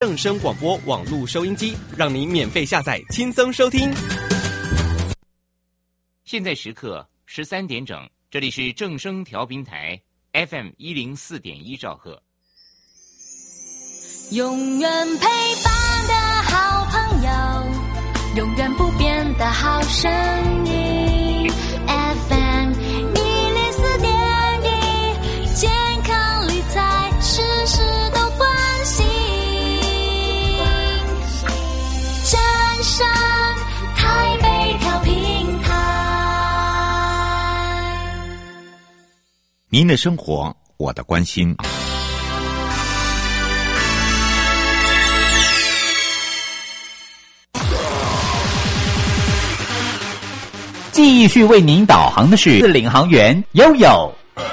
正声广播网络收音机，让你免费下载，轻松收听。 现在时刻13点整，这里是正声调频台 FM104.1兆赫。 永远陪伴的好朋友，永远不变的好声音 FM104.1，健康理财事事都关心，正声台北调频台。 您的生活，我的关心。继续为您导航的是领航员悠悠。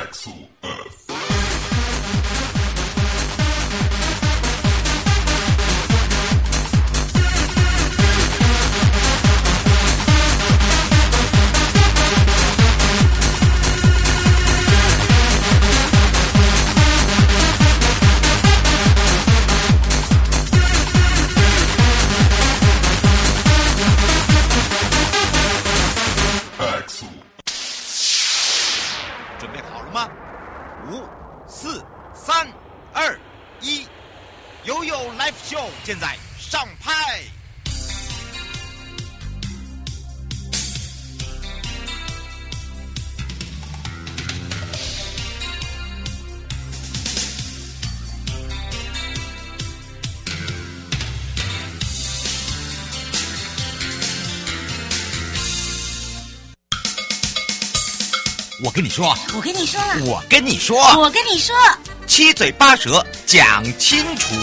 现在上拍。我跟你说， 我跟你说了， 我跟你说， 我跟你说， 七嘴八舌讲清楚。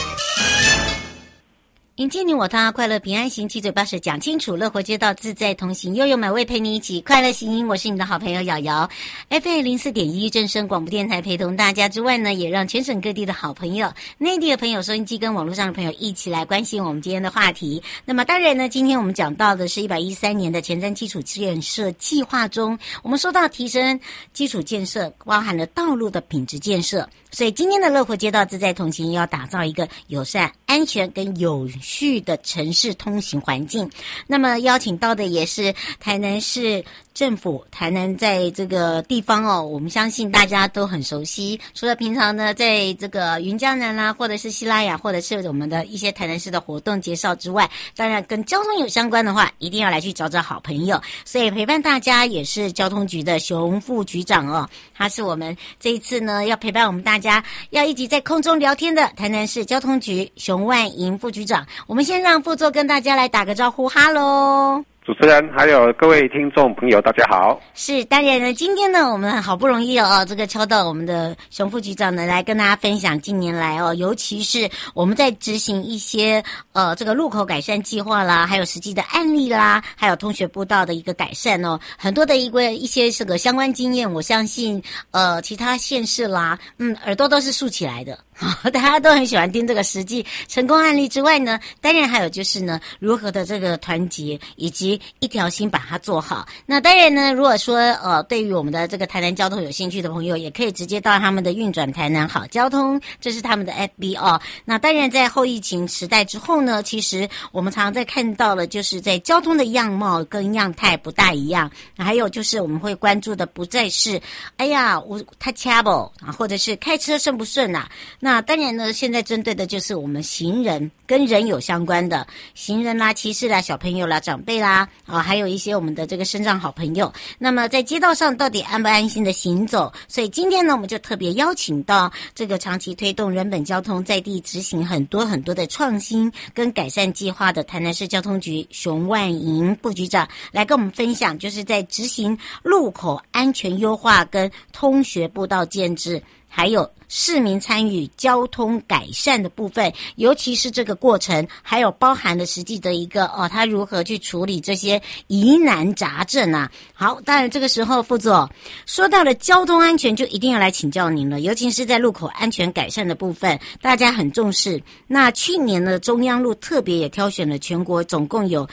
迎接你我他，快乐平安行，七嘴八舌讲清楚，乐活街道自在同行，悠悠美味陪你一起快乐行。我是你们的好朋友瑶瑶 ，FM104.1正声广播电台陪同大家之外呢，也让全省各地的好朋友、内地的朋友、收音机跟网络上的朋友一起来关心我们今天的话题。那么当然呢，今天我们讲到的是113年的前瞻基础建设计划中，我们说到提升基础建设，包含了道路的品质建设。所以今天的乐活街道自在同行要打造一个友善、安全跟有序的城市通行环境。那么邀请到的也是台南市政府，台南在这个地方哦，我们相信大家都很熟悉。除了平常呢，在这个云嘉南啦，或者是西拉雅，或者是我们的一些台南市的活动介绍之外，当然跟交通有相关的话，一定要来去找找好朋友。所以陪伴大家也是交通局的熊副局长哦，他是我们这一次呢要陪伴我们大家要一起在空中聊天的台南市交通局熊万银副局长。我们先让副座跟大家来打个招呼，哈喽。 主持人还有各位听众朋友大家好。 是，当然呢，今天呢我们好不容易这个敲到我们的熊副局长呢来跟大家分享近年来尤其是我们在执行一些这个路口改善计划啦，还有实际的案例啦，还有通学步道的一个改善很多的一些这个相关经验，我相信其他县市啦耳朵都是竖起来的大家都很喜欢听这个实际成功案例之外呢，当然还有就是呢如何的这个团结以及一条心把它做好。那当然呢，如果说对于我们的这个台南交通有兴趣的朋友，也可以直接到他们的运转台南好交通，这是他们的 FB 那当然在后疫情时代之后呢，其实我们常常在看到了就是在交通的样貌跟样态不大一样，还有就是我们会关注的不再是哎呀我太掐不或者是开车顺不顺啊。那当然呢，现在针对的就是我们行人跟人有相关的行人啦、骑士啦、小朋友啦、长辈啦还有一些我们的这个身障好朋友。那么在街道上到底安不安心的行走？所以今天呢，我们就特别邀请到这个长期推动人本交通在地执行很多很多的创新跟改善计划的台南市交通局熊万银副局长来跟我们分享，就是在执行路口安全优化跟通学步道建制，还有市民参与交通改善的部分，尤其是这个过程，还有包含了实际的一个他如何去处理这些疑难杂症啊。好，当然这个时候副座说到了交通安全，就一定要来请教您了，尤其是在路口安全改善的部分，大家很重视。那去年呢，中央路特别也挑选了全国总共有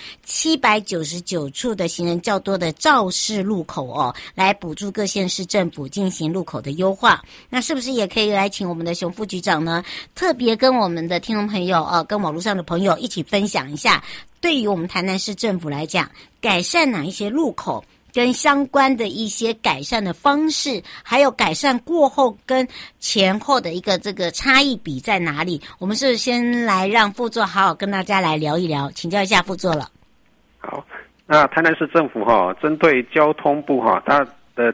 799处的行人较多的肇事路口来补助各县市政府进行路口的优化。那是不是也可以来请我们的熊副局长呢，特别跟我们的听众朋友跟网络上的朋友一起分享一下，对于我们台南市政府来讲，改善哪一些路口跟相关的一些改善的方式，还有改善过后跟前后的一个这个差异比在哪里？我们是先来让副座好好跟大家来聊一聊，请教一下副座了。 好，那台南市政府针对交通部它的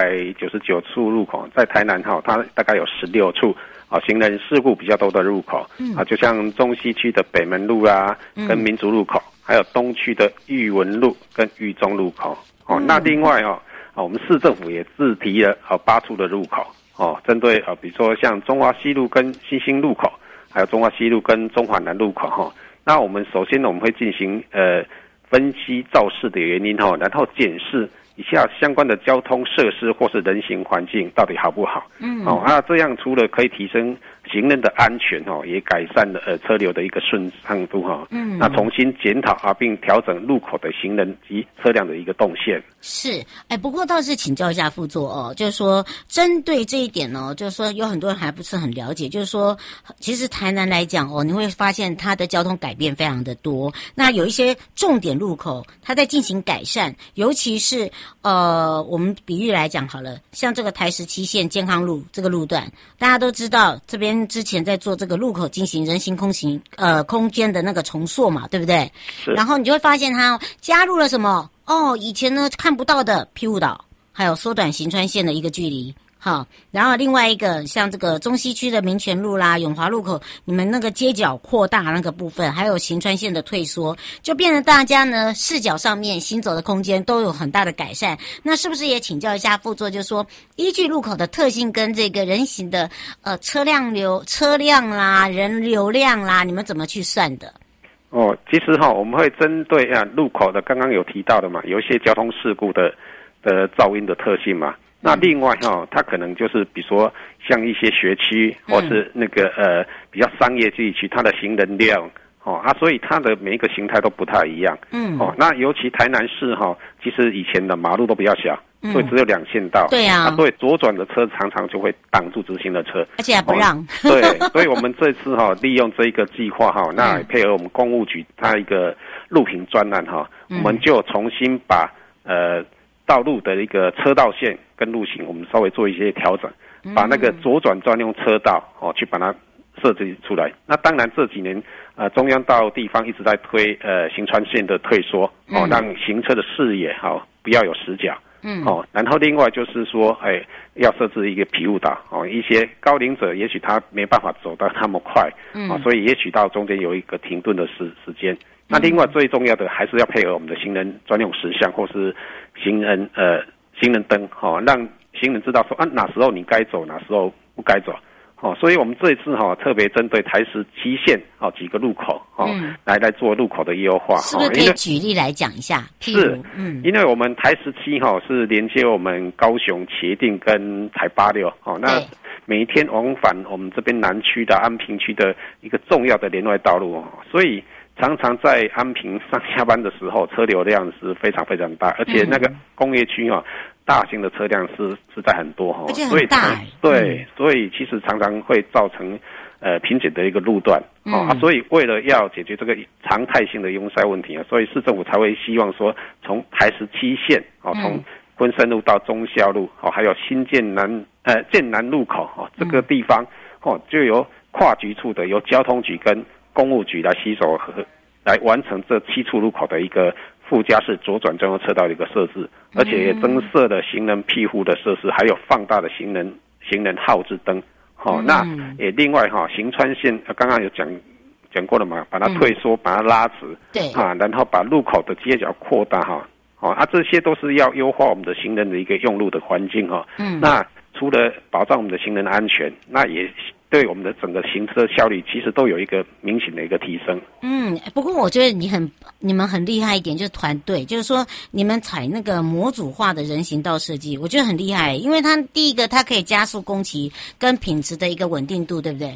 799处路口，在台南它大概有16处行人事故比较多的路口就像中西区的北门路啦，跟民族路口，还有东区的裕文路跟裕中路口。那另外我们市政府也自提了8处的路口针对比如说像中华西路跟新兴路口，还有中华西路跟中华南路口那我们首先呢，我们会进行分析肇事的原因然后检视一下相关的交通设施或是人行环境到底好不好。这样除了可以提升行人的安全也改善了车流的一个顺畅度那重新检讨并调整路口的行人及车辆的一个动线。 是，不过倒是请教一下副座就是说针对这一点就是说有很多人还不是很了解，就是说其实台南来讲你会发现它的交通改变非常的多，那有一些重点路口它在进行改善，尤其是我们比喻来讲好了，像这个台17线健康路这个路段，大家都知道这边之前在做这个路口进行人行空间的那个重塑嘛，对不对？ 是。 然后你就会发现它加入了什么以前呢看不到的庇护岛，还有缩短行川线的一个距离。好，然后另外一个像这个中西区的民权路啦、永华路口，你们那个街角扩大那个部分，还有行川线的退缩，就变成大家呢视角上面行走的空间都有很大的改善。那是不是也请教一下副座，就是说依据路口的特性跟这个人行的车辆啦、人流量啦，你们怎么去算的？ 其实我们会针对路口的刚刚有提到的嘛，有一些交通事故的噪音的特性嘛。那另外它可能就是比如说像一些学区或是那个比较商业地区，它的行人量所以它的每一个形态都不太一样。那尤其台南市其实以前的马路都比较小，所以只有2线道。 对啊， 所以左转的车常常就会挡住直行的车， 而且还不让。 对，所以我们这次利用这一个计划那也配合我们公务局它一个路平专案我们就重新把道路的一个车道线跟路型，我们稍微做一些调整，把那个左转专用车道去把它设置出来。那当然这几年中央到地方一直在推行川线的退缩让行车的视野不要有死角。然后另外就是说要设置一个庇护岛一些高龄者也许他没办法走到那么快所以也许到中间有一个停顿的时间。那另外最重要的还是要配合我们的行人专用石像或是行人灯让行人知道说哪时候你该走，哪时候不该走。所以我们这一次特别针对台17线几个路口来做路口的优化。 是不是可以举例来讲一下？ 是，因为我们台17是连接我们高雄茄萣跟台86那每一天往返我们这边南区的安平区的一个重要的连外道路所以常常在安平上下班的时候车流量是非常非常大，而且那个工业区大型的车辆是实在很多而且很大所以其实常常会造成瓶颈的一个路段所以为了要解决这个常态性的拥塞问题所以市政府才会希望说从台17线从昆山路到忠孝路还有新建南路口这个地方就由跨局处的由交通局跟公务局来携手来完成这7处路口的一个附加式左转专用车道的一个设置，而且也增设了行人庇护的设施，还有放大的行人号志灯。那也另外行川线刚刚有讲过了嘛，把它退缩，把它拉直， 对然后把路口的街角扩大这些都是要优化我们的行人的一个用路的环境那除了保障我们的行人安全，那也对我们的整个行车效率其实都有一个明显的一个提升。 不过我觉得你们很厉害一点，就是团队，就是说你们采那个模组化的人行道设计，我觉得很厉害，因为它第一个它可以加速工期跟品质的一个稳定度，对不对？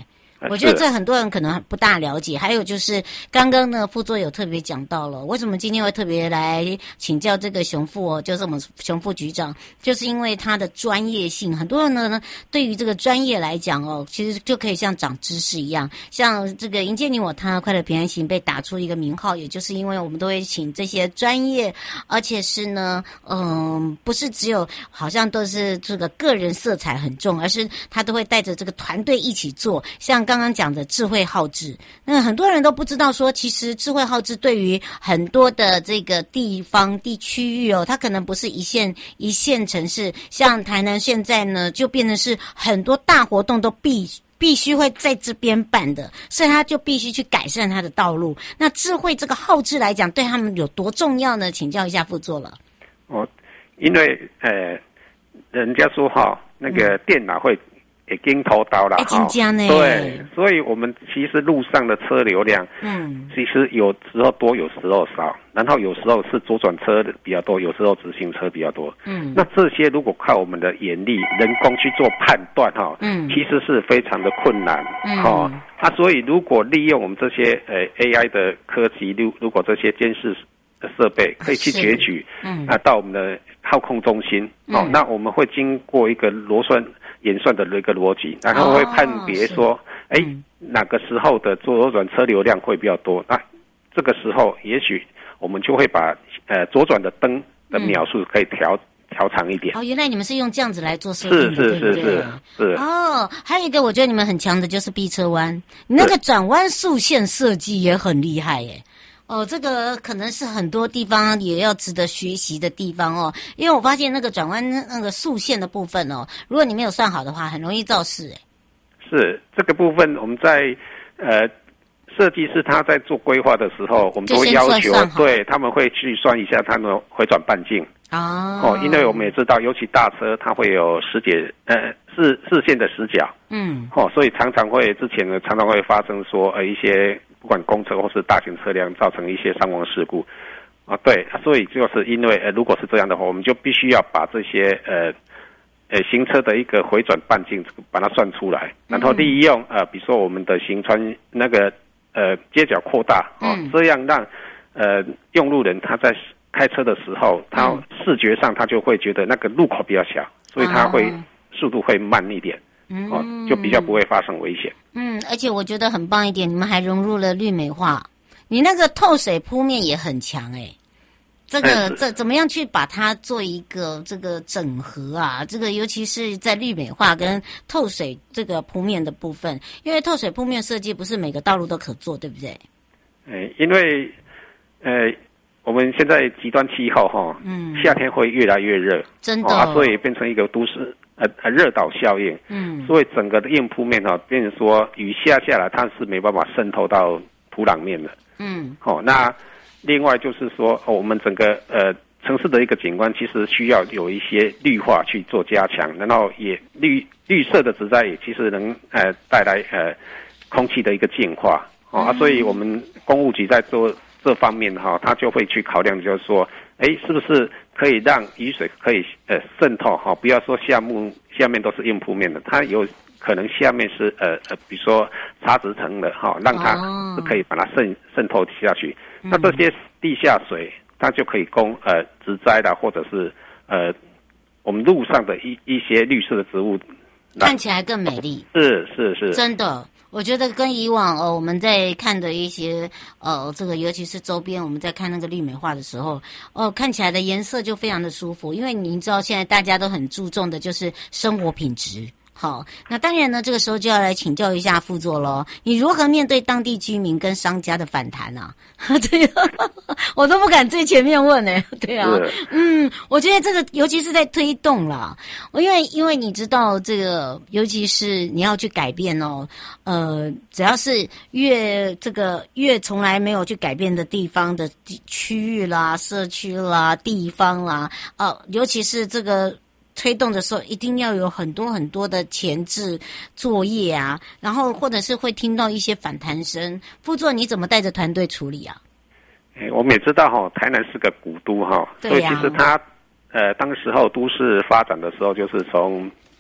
我觉得这很多人可能不大了解。还有就是刚刚呢，副座有特别讲到了，为什么今天会特别来请教这个熊副就是我们熊副局长，就是因为他的专业性。很多人呢，对于这个专业来讲其实就可以像长知识一样，像这个迎接你我他快乐平安行被打出一个名号，也就是因为我们都会请这些专业，而且是呢，不是只有好像都是这个个人色彩很重，而是他都会带着这个团队一起做。像刚刚讲的智慧号志，那很多人都不知道说，其实智慧号志对于很多的这个地方区域它可能不是一线城市，像台南现在呢，就变成是很多大活动都必须会在这边办的，所以他就必须去改善他的道路。那智慧这个号志来讲，对他们有多重要呢？请教一下副座了。 因为人家说那个电脑会经偷刀了对，所以我们其实路上的车流量，其实有时候多，有时候少，然后有时候是左转车比较多，有时候直行车比较多。那这些如果靠我们的眼力、人工去做判断其实是非常的困难所以如果利用我们这些AI 的科技，如果这些监视设备可以去攫取到我们的号控中心那我们会经过一个演算的一个逻辑，然后会判别说哪个时候的左转车流量会比较多，那这个时候也许我们就会把左转的灯的秒数可以调长一点。 原来你们是用这样子来做设计的，对不对？ 是。 还有一个我觉得你们很强的就是逼车弯，你那个转弯速线设计也很厉害耶。这个可能是很多地方也要值得学习的地方因为我发现那个转弯那个速线的部分如果你没有算好的话，很容易肇事是这个部分，我们在设计师他在做规划的时候，我们都会要求对他们会去算一下他们回转半径因为我们也知道，尤其大车它会有视线的死角所以常常会发生说一些不管公车或是大型车辆造成一些伤亡事故对，所以就是因为如果是这样的话，我们就必须要把这些行车的一个回转半径把它算出来，然后利用比如说我们的行穿那个街角扩大这样让用路人他在开车的时候，他视觉上他就会觉得那个路口比较小，所以他会速度会慢一点就比较不会发生危险。 而且我觉得很棒一点，你们还融入了绿美化，你那个透水铺面也很强这怎么样去把它做一个这个整合这个尤其是在绿美化跟透水这个铺面的部分，因为透水铺面设计不是每个道路都可做，对不对？ 因为我们现在极端气候夏天会越来越热， 真的所以变成一个都市热岛效应所以整个的硬铺面变成说雨下来它是没办法渗透到土壤面的那另外就是说我们整个城市的一个景观其实需要有一些绿化去做加强，然后也绿色的植栽也其实能带来空气的一个净化所以我们公务局在做这方面他就会去考量，就是说是不是可以让雨水可以渗透不要说下面都是硬铺面的，它有可能下面是比如说砂质层的让它是可以把它渗透下去那这些地下水它就可以供植栽的或者是我们路上的一些绿色的植物看起来更美丽。 是真的，我觉得跟以往我们在看的一些这个尤其是周边我们在看那个绿美化的时候看起来的颜色就非常的舒服，因为您知道现在大家都很注重的就是生活品质。好，那当然呢，这个时候就要来请教一下副座咯，你如何面对当地居民跟商家的反弹对我都不敢最前面问对我觉得这个尤其是在推动啦，因为你知道这个，尤其是你要去改变只要是越从来没有去改变的地方的区域啦、社区啦、地方啦尤其是这个推动的时候一定要有很多很多的前置作业然后或者是会听到一些反弹声。副座你怎么带着团队处理我们也知道台南是个古都所以其实它当时候都市发展的时候就是从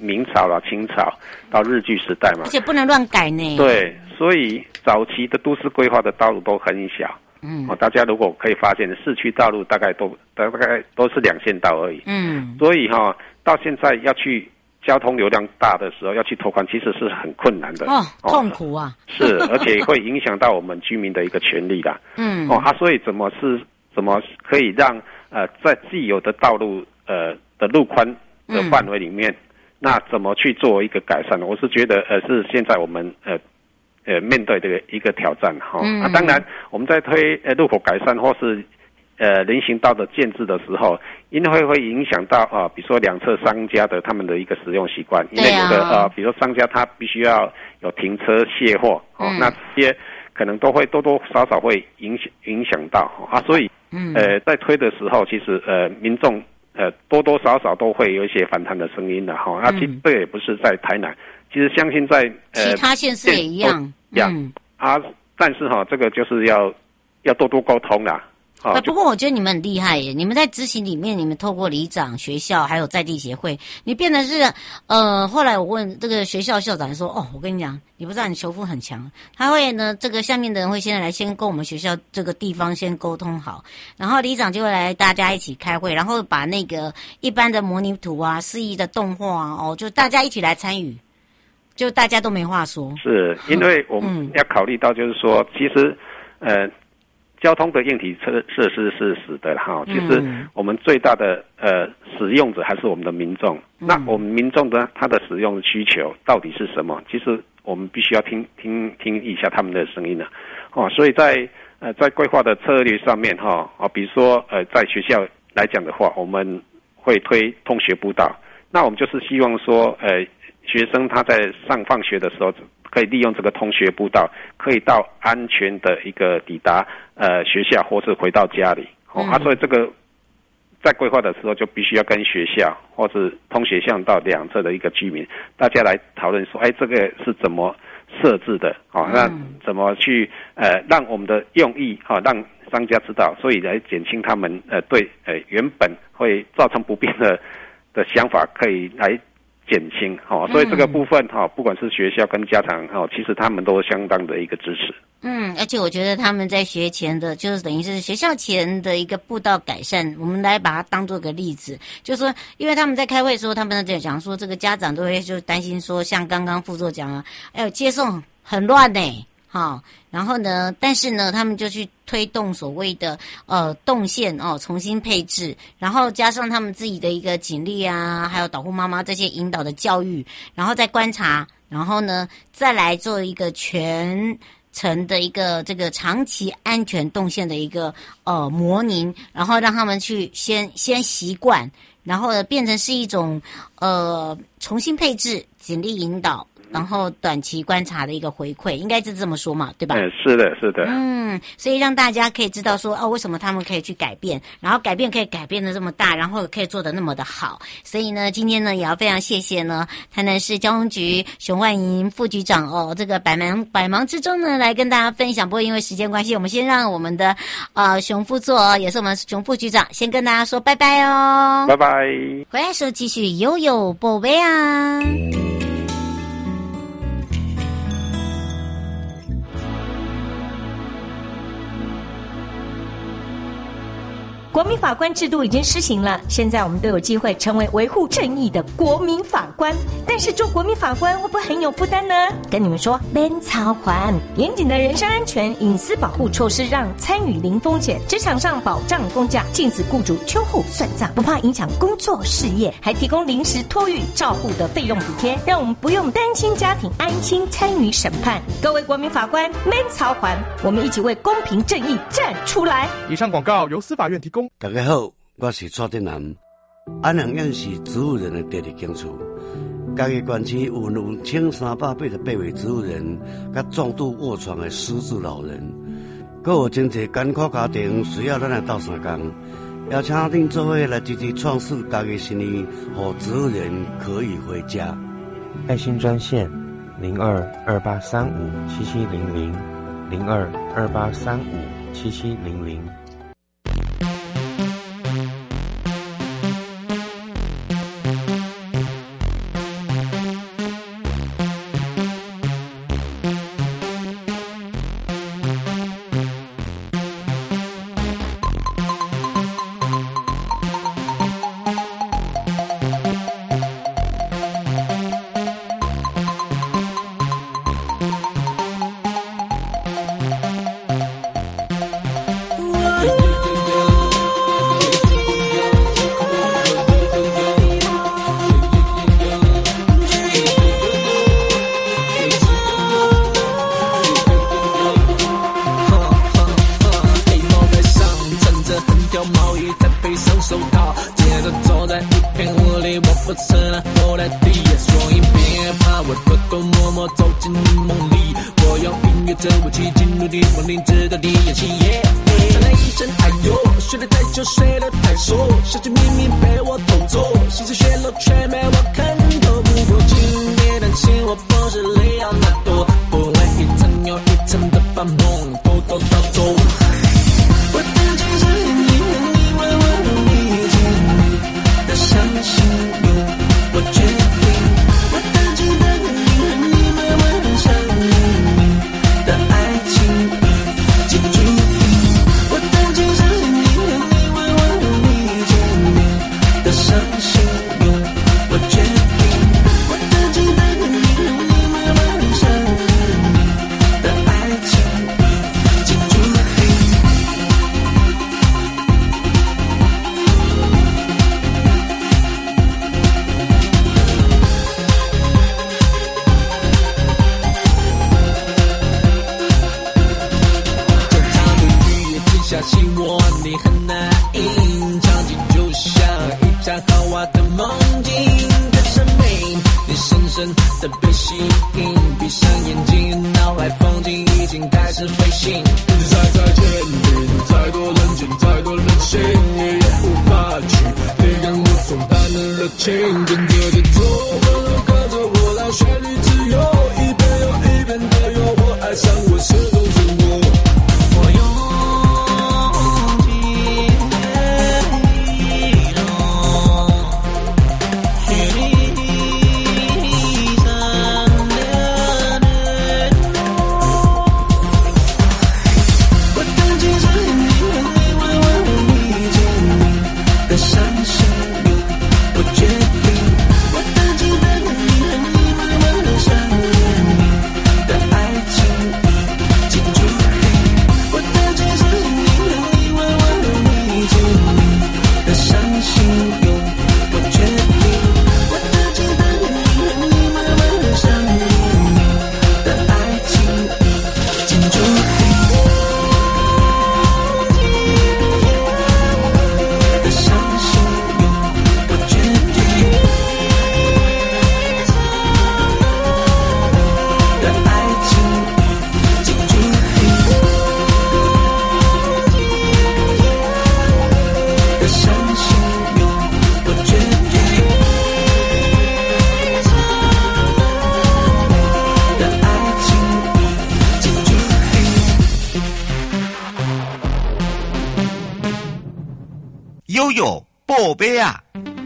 明朝啦、清朝到日据时代嘛， 而且不能乱改呢。 对，所以早期的都市规划的道路都很小。大家如果可以发现，市区道路大概都是2线道而已。所以到现在要去交通流量大的时候要去拓宽，其实是很困难的。 痛苦啊！ 是，而且会影响到我们居民的一个权利啦。所以怎么可以让在既有的道路的路宽的范围里面，那怎么去做一个改善呢？我是觉得是现在我们面对这个一个挑战当然我们在推路口改善或是人行道的建制的时候，因为会影响到比如说两侧商家的他们的一个使用习惯，因为有的比如说商家他必须要有停车卸货那这些可能都会多多少少会影响到所以在推的时候，其实民众多多少少都会有一些反弹的声音的其实这也不是在台南，其实相信在其他县市也一样。 但是这个就是要多多沟通啦。 不过我觉得你们很厉害耶，你们在执行里面，你们透过里长、学校还有在地协会，你变得是后来我问这个学校校长说，我跟你讲，你不知道你球夫很强，他会呢这个下面的人会先跟我们学校这个地方先沟通好，然后里长就会来大家一起开会，然后把那个一般的模拟图啊、示意的动画就大家一起来参与，就大家都没话说。是因为我们要考虑到就是说，其实交通的硬体设施是死的其实我们最大的使用者还是我们的民众。那我们民众的他的使用需求到底是什么？其实我们必须要听一下他们的声音的所以在规划的策略上面比如说在学校来讲的话，我们会推通学步道。那我们就是希望说学生他在放学的时候可以利用这个通学步道，可以到安全的一个抵达学校或是回到家里所以这个在规划的时候就必须要跟学校或是通学巷道两侧的一个居民大家来讨论说，这个是怎么设置的那怎么去让我们的用意让商家知道，所以来减轻他们对原本会造成不便的想法可以来减轻所以这个部分不管是学校跟家长其实他们都相当的一个支持。 而且我觉得他们在学前的，就是等于是学校前的一个步道改善，我们来把它当做个例子，就是说，因为他们在开会的时候，他们在讲说，这个家长都会就担心说，像刚刚副座讲了，接送很乱呢。然后呢，但是呢，他们就去推动所谓的动线重新配置，然后加上他们自己的一个警力啊，还有导护妈妈这些引导的教育，然后再观察，然后呢，再来做一个全程的一个这个长期安全动线的一个模拟，然后让他们去先习惯，然后呢变成是一种重新配置、警力引导。然后短期观察的一个回馈，应该是这么说嘛，对吧？ 是的，是的。 所以让大家可以知道说，为什么他们可以去改变，然后改变可以改变的这么大，然后可以做得那么的好。所以呢，今天呢也要非常谢谢呢台南市交通局熊万银副局长这个百忙之中呢来跟大家分享。不过因为时间关系，我们先让我们的熊副座也是我们熊副局长先跟大家说拜拜哦， 拜拜。 回来时候继续悠悠宝贝啊。 国民法官制度已经施行了，现在我们都有机会成为维护正义的国民法官。但是做国民法官会不会很有负担呢？跟你们说，免操还。严谨的人身安全、隐私保护措施让参与零风险，职场上保障公假，禁止雇主秋后算账，不怕影响工作事业，还提供临时托育照护的费用补贴，让我们不用担心家庭，安心参与审判。各位国民法官，免操还，我们一起为公平正义站出来。 以上广告由司法院提供。 大家好，我是蔡振南。安阳院是植物人的第二间厝，嘉义县区有1388位植物人，甲重度卧床的失智老人，还有真侪艰苦家庭需要咱来斗相共，邀请恁做伙来积极创世嘉义新年，让植物人可以回家。 爱心专线0228357700，0228357700。 都默默走进你梦里。我用音乐这武器进入你梦里，直到你演戏。传来一阵哎呦，睡得太久，睡得太熟，小姐秘密被我偷走，心事泄露却没我看透。不过请别担心，我不是里奥纳多，不会一层又一层的把梦偷偷盗走。我的精神因为你问我理解你的伤心有我决定，我的记得你问我想你的爱情已经注定，我的精神因为你问我理解你的伤心有我决定，我的记得你问我想你的爱情已经注定。相信我，你很难赢，场景就像一场豪华的梦境的生命，你深深的被吸引，闭上眼睛，脑海风景已经开始飞行，一直在前进，再多人群，再多人心，也无法去抵抗我冲淡的热情，跟着节奏，跟着我让旋律自由，一遍又一遍的诱惑，爱上我是种生活，我用悠悠宝贝啊！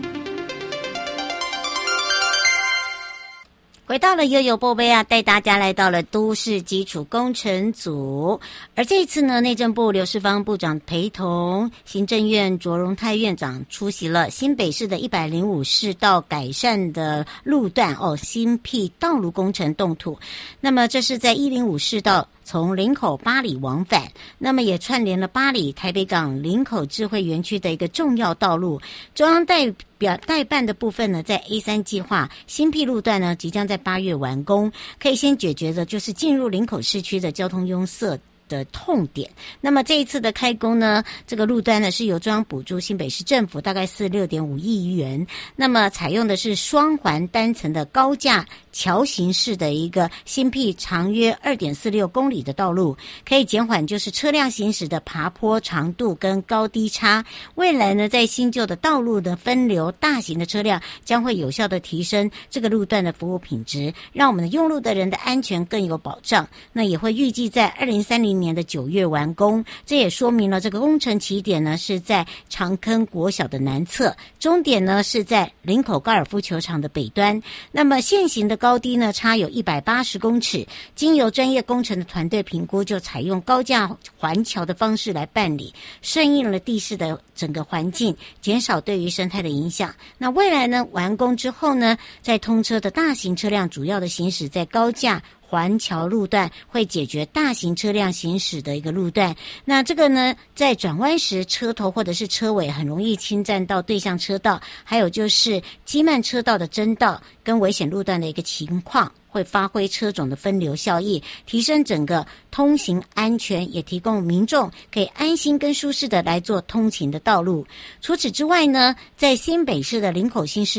回到了悠悠宝贝啊，带大家来到了都市基础工程组。而这一次呢，内政部刘世芳部长陪同行政院卓荣泰院长出席了新北市的105市道改善的路段新辟道路工程动土。那么这是在105市道从林口八里往返，那么也串联了八里台北港林口智慧园区的一个重要道路。中央代办的部分呢，在 A3 计划新辟路段呢，即将在8月完工，可以先解决的就是进入林口市区的交通拥塞的痛点。那么这一次的开工呢，这个路段呢是由中央补助新北市政府大概46.5亿元，那么采用的是双环单层的高架桥形式的一个新辟长约 2.46 公里的道路，可以减缓就是车辆行驶的爬坡长度跟高低差。未来呢，在新旧的道路的分流，大型的车辆将会有效的提升这个路段的服务品质，让我们的用路的人的安全更有保障。那也会预计在2030年的9月完工，这也说明了这个工程起点呢是在长坑国小的南侧，终点呢是在林口高尔夫球场的北端。那么现行的高低呢差有180公尺，经由专业工程的团队评估，就采用高架环桥的方式来办理，顺应了地势的整个环境，减少对于生态的影响。那未来呢，完工之后呢，在通车的大型车辆主要的行驶在高架环桥路段，会解决大型车辆行驶的一个路段。那这个呢，在转弯时车头或者是车尾很容易侵占到对向车道，还有就是机慢车道的争道跟危险路段的一个情况，会发挥车种的分流效益，提升整个通行安全，也提供民众可以安心跟舒适的来做通勤的道路。除此之外呢，在新北市的林口新市镇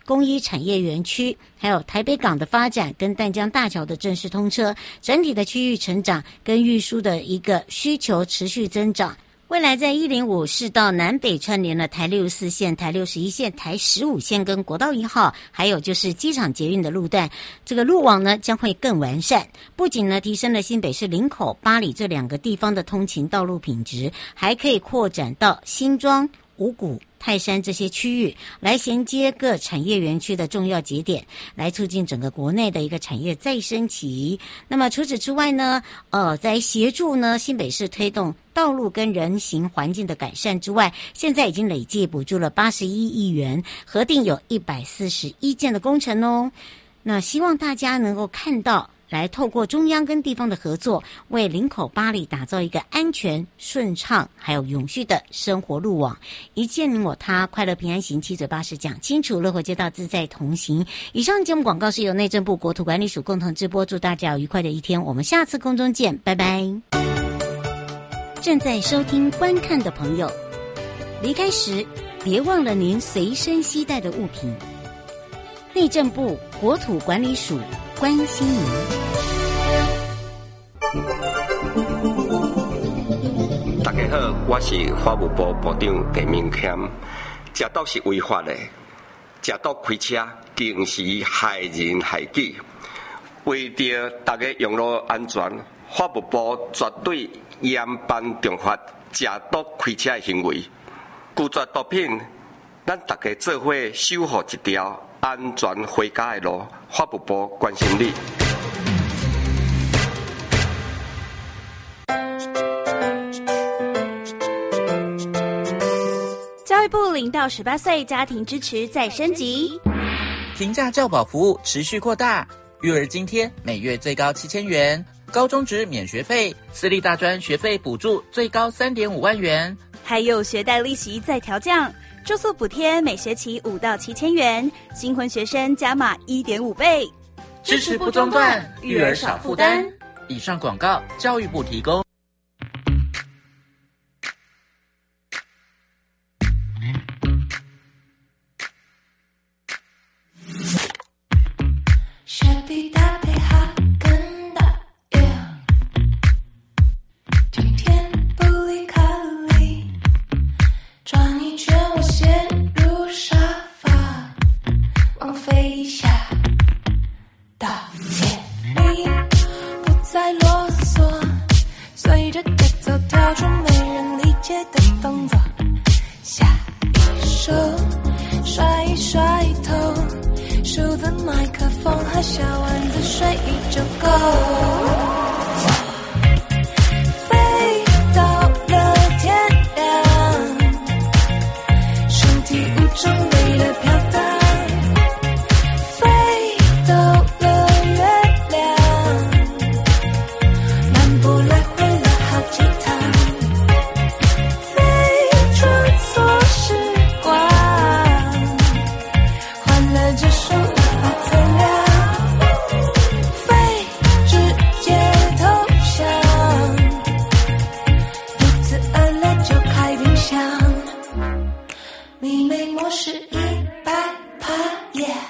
工医产业园区，还有台北港的发展跟淡江大桥的正式通车，整体的区域成长跟运输的一个需求持续增长。未来在105市道南北串联了台64线、台61线、台15线跟国道1号，还有就是机场捷运的路段，这个路网呢将会更完善，不仅呢提升了新北市林口、八里这2个地方的通勤道路品质，还可以扩展到新庄、五股、泰山这些区域，来衔接各产业园区的重要节点，来促进整个国内的一个产业再升级。那么除此之外呢，在协助呢新北市推动道路跟人行环境的改善之外，现在已经累计补助了81亿元，核定有141件的工程哦。那希望大家能够看到，来透过中央跟地方的合作，为林口八里打造一个安全、顺畅还有永续的生活路网。一见你我他，快乐平安行，七嘴八舌讲清楚，乐活街道自在同行。以上节目广告是由内政部国土管理署共同直播，祝大家有愉快的一天，我们下次空中见，拜拜。正在收听观看的朋友，离开时别忘了您随身携带的物品。内政部国土管理署关心您。 大家好，我是法务部部长陈明谦。食毒是违法的，食毒开车更是害人害己。为着大家用路安全，法务部绝对严办重罚食毒开车的行为。拒绝毒品，咱大家做伙守护一条安全回家的路。法务部关心你。 教育部0到18岁家庭支持再升级， 平价教保服务持续扩大，育儿津贴每月最高7000元，高中职免学费，私立大专学费补助最高3.5万元， 还有学贷利息再调降，住宿补贴每学期5到7000元，新婚学生加码1.5倍， 支持不中断，育儿少负担。以上广告，教育部提供。 今天不离开你，转一圈我陷入沙发，枉费一下大夜里不再啰嗦，随着节奏跳出没人理解的动作，下一首甩一甩头，数字麦克风和小丸子睡一就够，飞到了天亮，身体无重力的飘荡，飞到了月亮，漫步来回了好几趟，飞穿梭时光，欢乐指数无法测量，飞直接投降，肚子饿了就开冰箱，迷妹模式100%，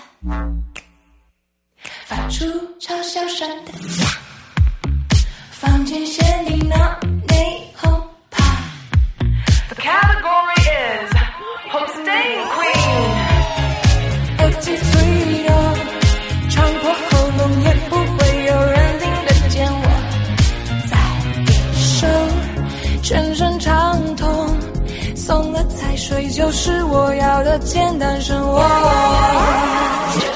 发出嘲笑声的呀，房间限定脑内轰趴。The category is hosting queen。耳机脆弱，穿过喉咙也不会有人听得见我。再一首，全身畅通，松了才睡就是我要的简单生活。